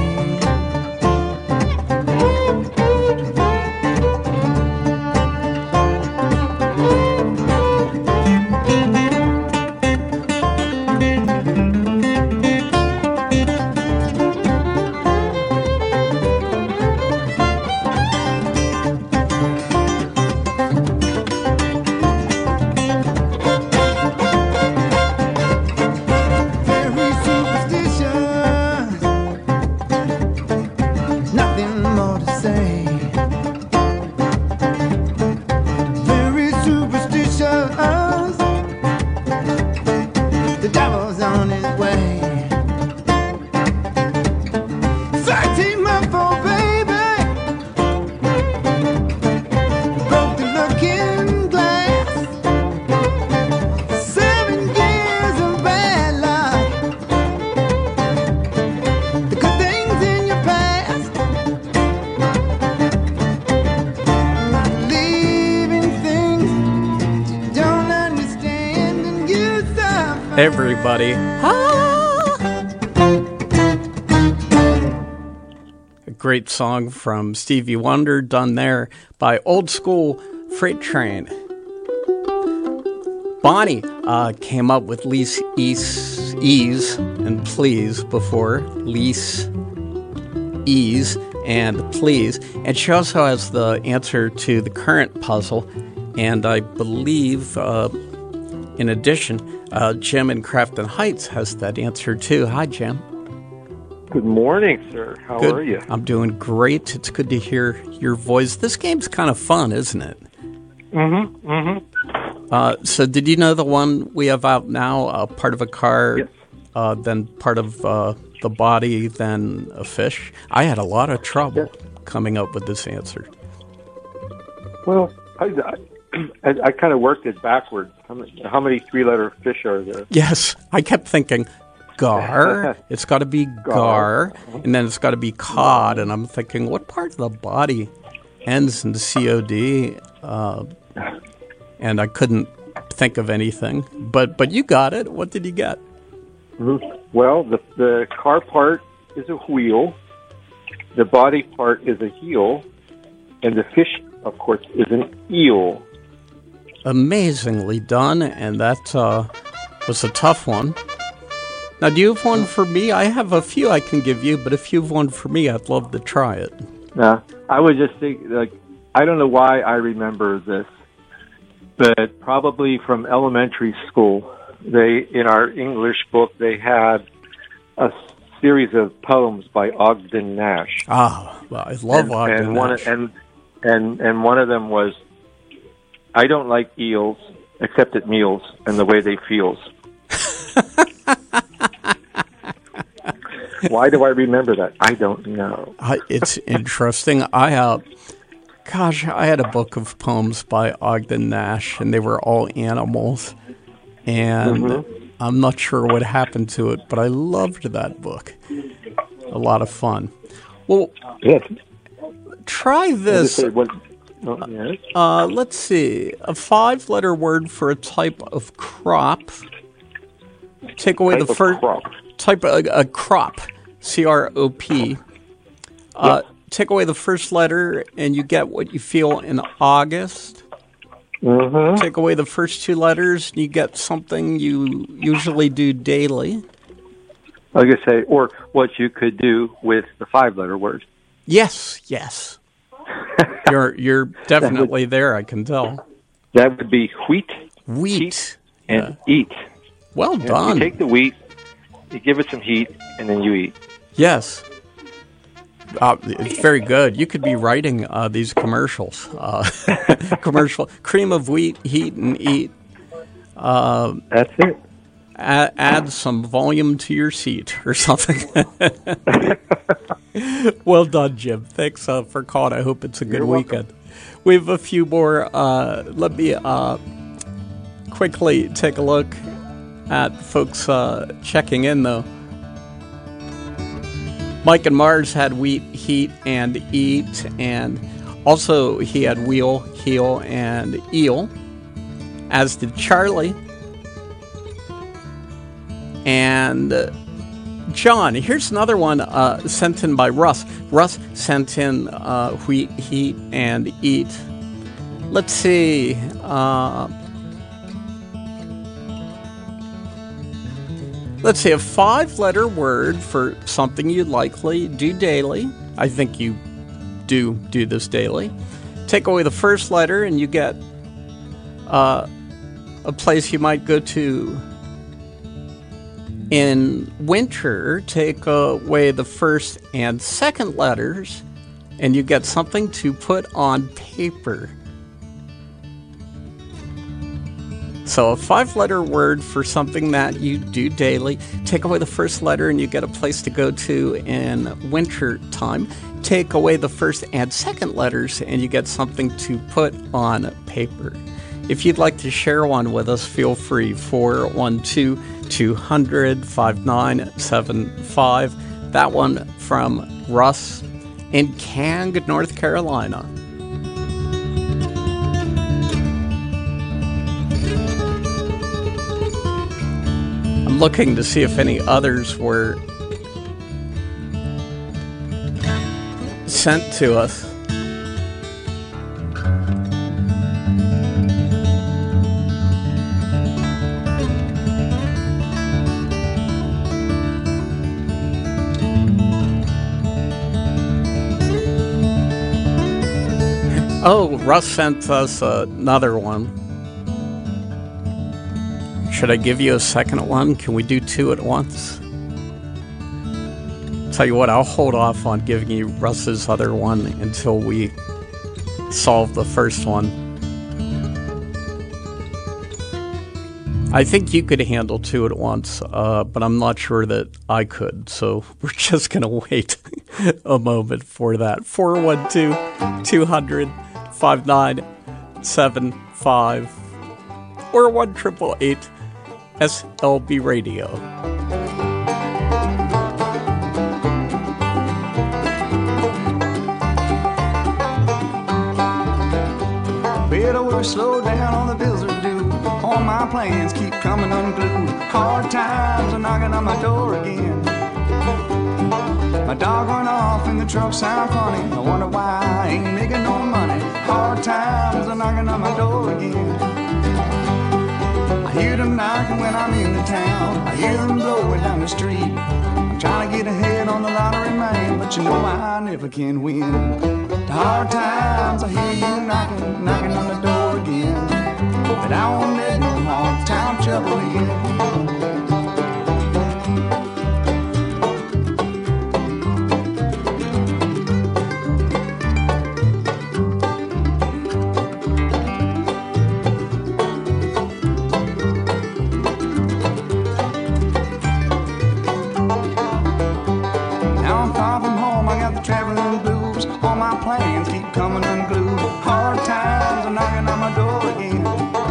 Very superstitious. Nothing more to say. Very superstitious. The devil's on his way. Thirteen-month-old baby broke the looking glass. Seven years of bad luck. The good things in your past. Believe in things you don't understand and you suffer. Everybody. A great song from Stevie Wonder, done there by Old School Freight Train. Bonnie uh, came up with lease, ease, ease, and please before. Lease, ease, and please. And she also has the answer to the current puzzle. And I believe, uh, in addition, uh, Jim in Crafton Heights has that answer too. Hi, Jim. Good morning, sir. How Good. are you? I'm doing great. It's good to hear your voice. This game's kind of fun, isn't it? Mm-hmm. Mm-hmm. Uh, so did you know the one we have out now, uh, part of a car, Yes. uh, then part of uh, the body, then a fish? I had a lot of trouble coming up with this answer. Well, I, I, I kind of worked it backwards. How many, how many three-letter fish are there? Yes, I kept thinking, gar, it's got to be gar, and then it's got to be cod, and I'm thinking, what part of the body ends in C O D? Uh, and I couldn't think of anything. But but you got it. What did you get? Well, the, the car part is a wheel, the body part is a heel, and the fish, of course, is an eel. Amazingly done, and that uh, was a tough one. Now, do you have one for me? I have a few I can give you, but if you have one for me, I'd love to try it. No, I would just think, like, I don't know why I remember this, but probably from elementary school, they, in our English book, they had a series of poems by Ogden Nash. Ah, well, I love and, Ogden and one, Nash. And, and, and one of them was, I don't like eels, except at meals, and the way they feels. Why do I remember that? I don't know. Uh, it's interesting. I, uh, gosh, I had a book of poems by Ogden Nash, and they were all animals. And Mm-hmm. I'm not sure what happened to it, but I loved that book. A lot of fun. Well, yes. Try this. What, oh, yes. Uh, let's see. A five-letter word for a type of crop. Take away Type the of first crop. type of a, a crop. C R O P. Uh, Yep. Take away the first letter, and you get what you feel in August. Mm-hmm. Take away the first two letters, and you get something you usually do daily. I was going to say, or what you could do with the five-letter word. Yes, yes. you're you're definitely there. I can tell. That would be wheat, Wheat heat, and eat. Well And done. You take the wheat, you give it some heat, and then you eat. Yes. Uh, it's very good. You could be writing uh, these commercials. Uh, commercial cream of wheat, heat, and eat. Uh, That's it. Add, add some volume to your seat or something. Well done, Jim. Thanks uh, for calling. I hope it's a good You're weekend. We have a few more. Uh, let me uh, quickly take a look at folks uh, checking in, though. Mike and Mars had wheat, heat, and eat, and also he had wheel, heel, and eel, as did Charlie. And uh, John, here's another one uh, sent in by Russ. Russ sent in uh, wheat, heat, and eat. Let's see. Uh, Let's say a five-letter word for something you likely do daily. I think you do do this daily. Take away the first letter and you get uh, a place you might go to in winter. Take away the first and second letters and you get something to put on paper. So a five-letter word for something that you do daily. Take away the first letter and you get a place to go to in winter time. Take away the first and second letters and you get something to put on paper. If you'd like to share one with us, feel free. four one two, two hundred, five nine seven five. That one from Russ in Kang, North Carolina. I'm looking to see if any others were sent to us. Oh, Russ sent us another one. Should I give you a second one? Can we do two at once? Tell you what, I'll hold off on giving you Russ's other one until we solve the first one. I think you could handle two at once, uh, but I'm not sure that I could, so we're just going to wait a moment for that. four one two, two hundred, five nine seven five or one eight eight eight S L B Radio. Better work, slow down on the bills are due. All my plans keep coming unglued. Hard times are knocking on my door again. My dog run off and the truck sound funny. I wonder why I ain't making no money. Hard times are knocking on my door again. I hear them knocking when I'm in the town. I hear them blowing down the street. I'm trying to get ahead on the lottery, man, but you know I never can win. The hard times, I hear you knocking, knocking on the door again. But I won't let no hard time trouble in. Traveling blues, all my plans keep coming unglued. Hard times are knocking on my door again.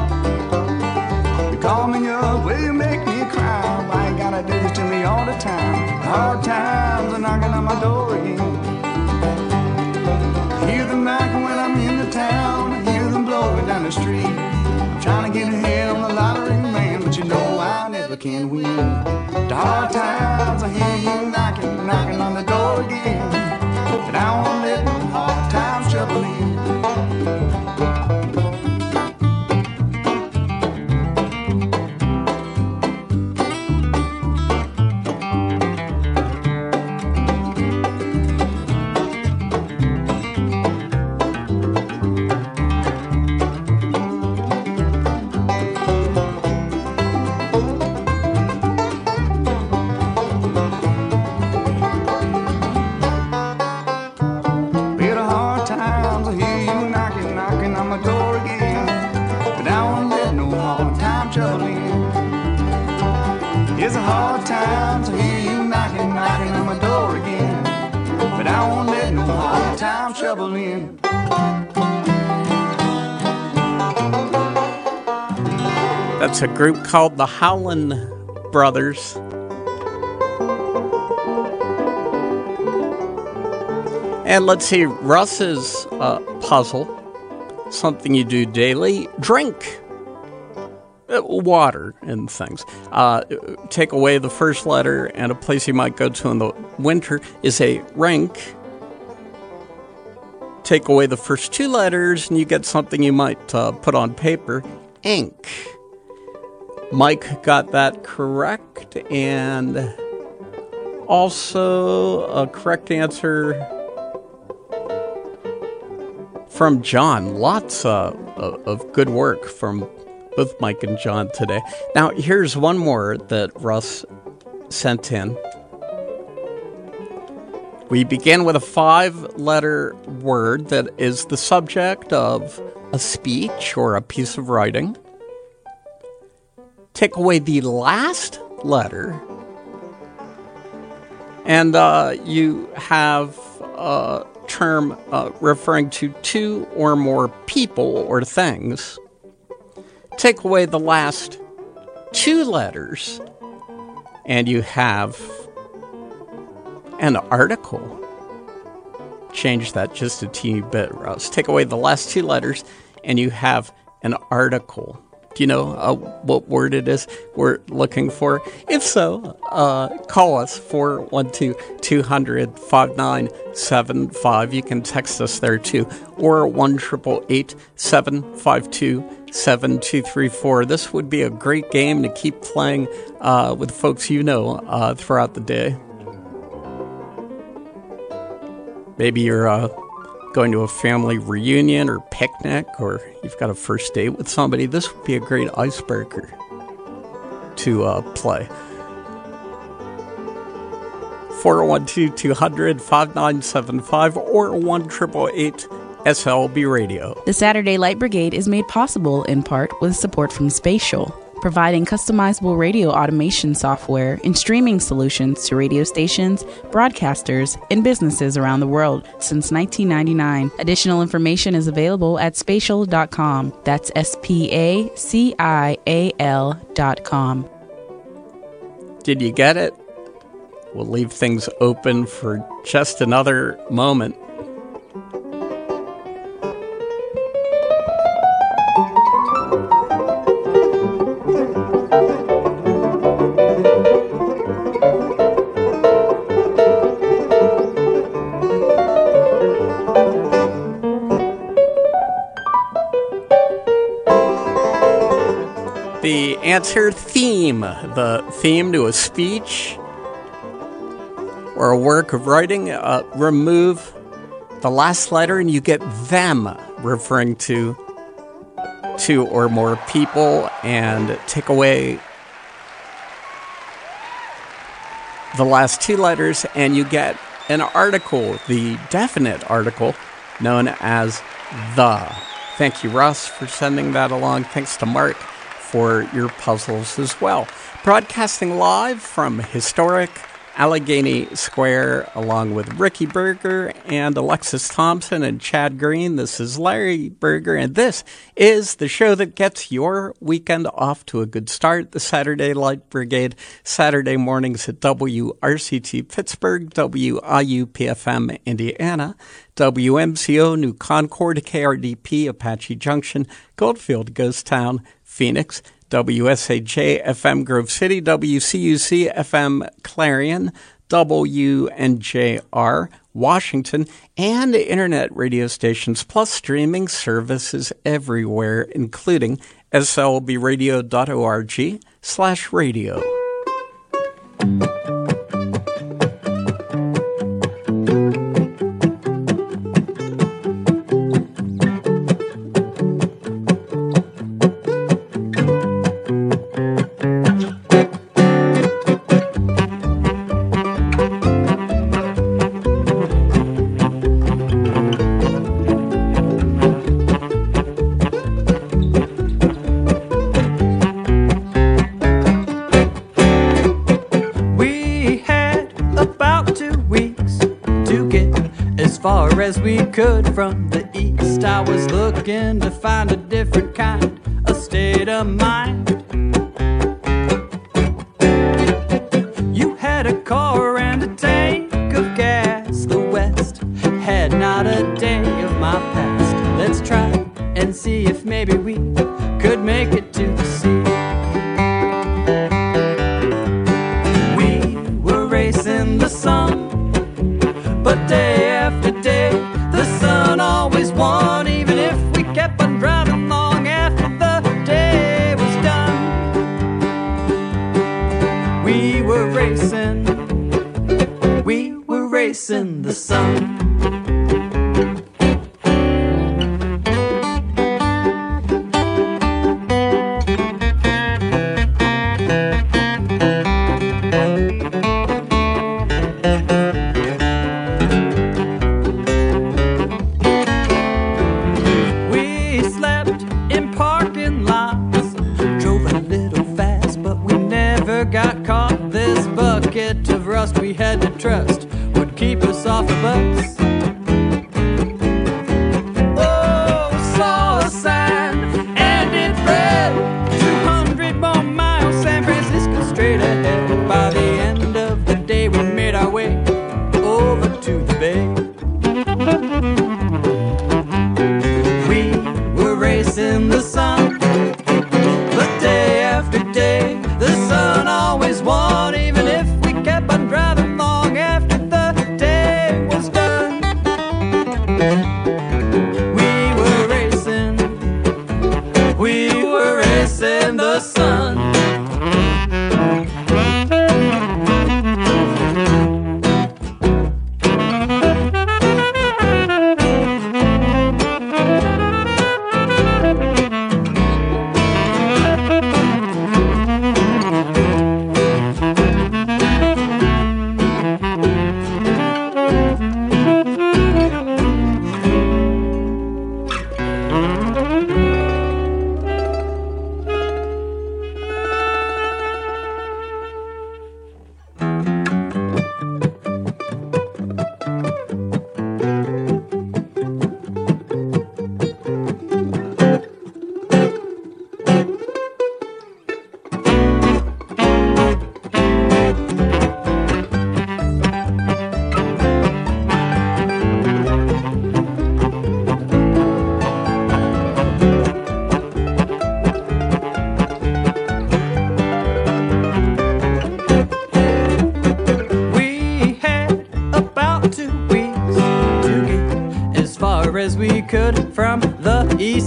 You call me up, will you make me cry? Why you gotta do this to me all the time? Hard times are knocking on my door again. I hear them knocking when I'm in the town. I hear them blowing down the street. I'm trying to get ahead on the lottery, man, but you know I never can win. The hard times, I hear you knocking, knocking on the door again. But I won't let no hard times trouble in. It's a hard time to hear you knocking, knocking on my door again. But I won't let no hard time trouble in. That's a group called the Howlin' Brothers. And let's see, Russ's uh, puzzle, something you do daily, drink water and things. Uh, take away the first letter, and a place you might go to in the winter is a rink. Take away the first two letters, and you get something you might uh, put on paper, ink. Mike got that correct, and also a correct answer from John. Lots uh, of good work from both Mike and John today. Now, here's one more that Russ sent in. We begin with a five-letter word that is the subject of a speech or a piece of writing. Take away the last letter, and uh, you have a term uh, referring to two or more people or things. Take away the last two letters, and you have an article. Change that just a teeny bit, Russ. Take away the last two letters, and you have an article. Do you know uh, what word it is we're looking for? If so, uh, call us, four one two, two hundred, five nine seven five. You can text us there too, or one eight eight eight, seven five two, seven two three four. This would be a great game to keep playing uh, with folks you know uh, throughout the day. Maybe you're uh, going to a family reunion or picnic, or you've got a first date with somebody. This would be a great icebreaker to uh, play. four one two, two hundred, five nine seven five or one eight eight eight, S L B Radio. The Saturday Light Brigade is made possible in part with support from Spatial, providing customizable radio automation software and streaming solutions to radio stations, broadcasters, and businesses around the world since nineteen ninety-nine. Additional information is available at spatial dot com. That's S P A C I A L dot com. Did you get it? We'll leave things open for just another moment. The answer theme. The theme to a speech or a work of writing. Uh, remove the last letter and you get them, referring to two or more people, and take away the last two letters and you get an article, the definite article, known as the. Thank you, Russ, for sending that along. Thanks to Mark for your puzzles as well. Broadcasting live from historic Allegheny Square, along with Ricky Berger and Alexis Thompson and Chad Green. This is Larry Berger, and this is the show that gets your weekend off to a good start. The Saturday Light Brigade, Saturday mornings at W R C T Pittsburgh, W I U P F M Indiana, W M C O New Concord, K R D P Apache Junction, Goldfield Ghost Town, Phoenix, W S A J F M Grove City, W C U C F M Clarion, W N J R Washington, and internet radio stations, plus streaming services everywhere, including S L B radio dot org slash radio. As we could from the east, I was looking to find a different kind of state of mind. You had a car and a tank of gas. The West had not a day of my past. Let's try and see if maybe we could make it to the sea. We were racing the sun, but day after day the sun always won, even if we kept on driving long after the day was done. We were racing, we were racing the sun. We had to trust would keep us off the bus. Oh, saw a sign and it read two hundred more miles, San Francisco straight ahead. By the end of the day we made our way over to the bay. We were racing the sun, but day after day the sun always won, even if we kept on driving long after the day was done. We were racing, we were racing the sun. As we could from the east.